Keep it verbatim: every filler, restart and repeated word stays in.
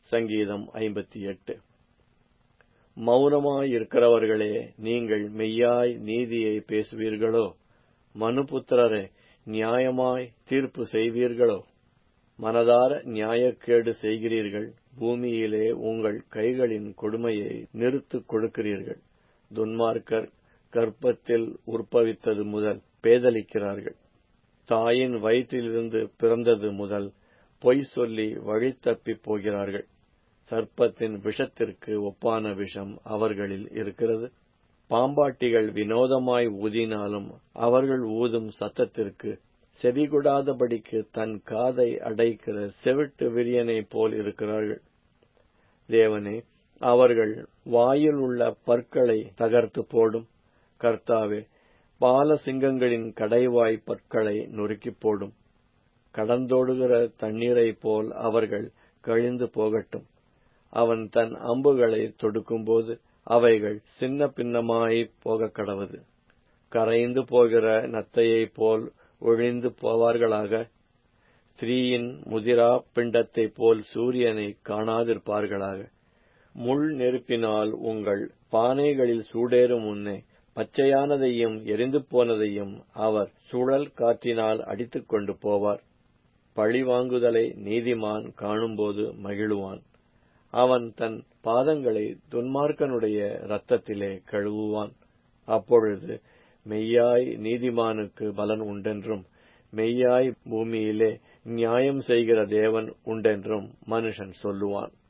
சங்கீதம் ஐம்பத்தி எட்டு. மௌனமாயிருக்கிறவர்களே, நீங்கள் மெய்யாய் நீதியை பேசுவீர்களோ? மனுபுத்திரரே, நியாயமாய் தீர்ப்பு செய்வீர்களோ? மனதார நியாயக்கேடு செய்கிறீர்கள், பூமியிலே உங்கள் கைகளின் கொடுமையை நிறுத்துக் கொடுக்கிறீர்கள். துன்மார்க்கர் கர்ப்பத்தில் உற்பவித்தது முதல் பேதலிக்கிறார்கள். தாயின் வயிற்றிலிருந்து பிறந்தது முதல் பொய் சொல்லி வழி தப்பிப் போகிறார்கள். சர்ப்பத்தின் விஷத்திற்கு ஒப்பான விஷம் அவர்களில் இருக்கிறது. பாம்பாட்டிகள் வினோதமாய் ஊதினாலும் அவர்கள் ஊதும் சத்தத்திற்கு செவிகொடாதபடிக்கு தன் காதை அடைக்கிற செவிட்டு விரியனைப் போல் இருக்கிறார்கள். தேவனே, அவர்கள் வாயில் உள்ள பற்களை தகர்த்து போடும். கர்த்தாவே, பாலசிங்கங்களின் கடைவாய் பற்களை நொறுக்கிப் போடும். கடந்தோடுகிற தண்ணீரைப் போல் அவர்கள் கழிந்து போகட்டும். அவன் தன் அம்புகளை தொடுக்கும்போது அவைகள் சின்ன பின்னமாய்ப் போகக்கடவது. கரைந்து போகிற நத்தையைப் போல் ஒழிந்து போவார்களாக. ஸ்திரீயின் முதிரா பிண்டத்தைப் போல் சூரியனை காணாதிருப்பார்களாக. முள் நெருப்பினால் உங்கள் பானைகளில் சூடேறும் முன்னே பச்சையானதையும் எரிந்து போனதையும் அவர் சுழல் காற்றினால் அடித்துக் கொண்டு போவார். பழிவாங்குதலை நீதிமான் காணும்போது மகிழுவான். அவன் தன் பாதங்களை துன்மார்க்கனுடைய இரத்தத்திலே கழுவுவான். அப்பொழுது மெய்யாய் நீதிமானுக்கு பலன் உண்டென்றும், மெய்யாய் பூமியிலே நியாயம் செய்கிற தேவன் உண்டென்றும் மனுஷன் சொல்லுவான்.